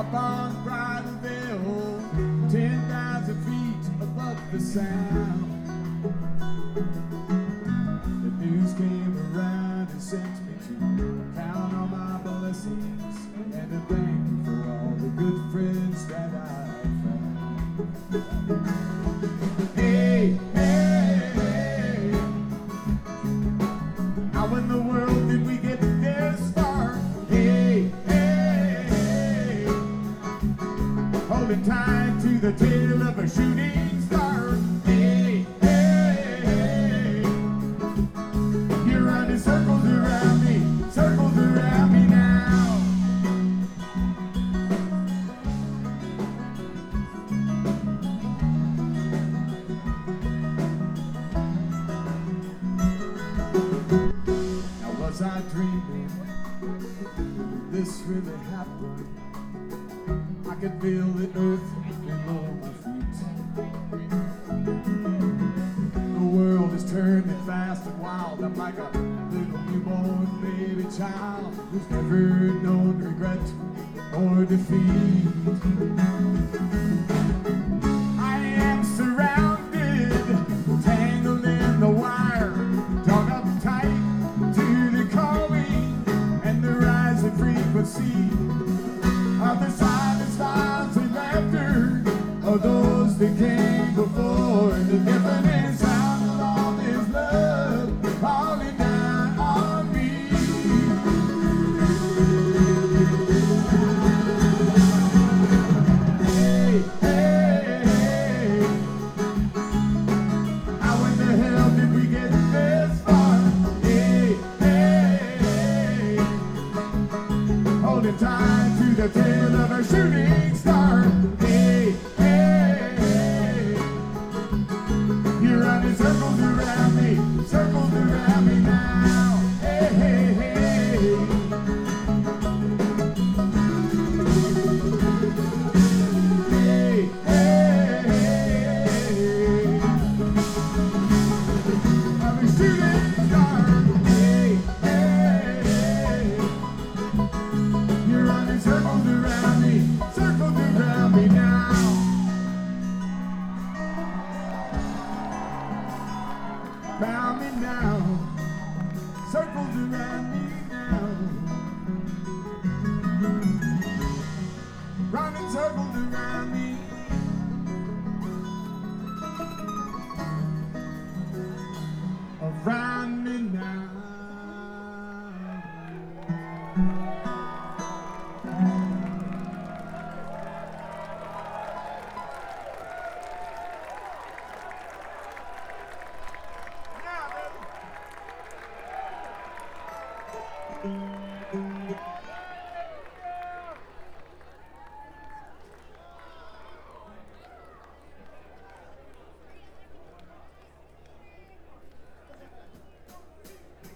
up on Bridalveil, 10,000 feet above the sound. The news came around and sent me to count on my blessings and to thank you for all the good friends that I've found. Hey, hey, hey, how in the world did we get this far? Hey, hey, hey, holding tight to the tail of a shooting star. Hey, hey, hey, you're running circles around me now. Now was I dreaming? Did this really happen? I could feel the earth below my feet. The world is turning fast and wild. I'm like a little newborn baby child who's never known regret or defeat. I am surrounded, tangled in the wire, drawn up tight to the calling and the rising frequency of the silent smiles and laughter of those that came before. The deafening sound of all this love falling down on me. Hey, hey, hey, how in the hell did we get this far? Hey, hey, hey, holding tight to the tail of a shooting star. Hey, hey, hey, you're running circles around me now. Hey, hey, hey, hey, hey, hey, I'm a shooting star. Hey, hey, hey, you're running circles around me now. Round me now, circles around me now. Running circles around me. Around me now. Yeah, baby.